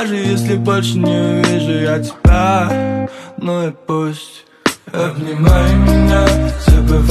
даже если больше не увижу я тебя. Ну и пусть. Обнимай меня, забывай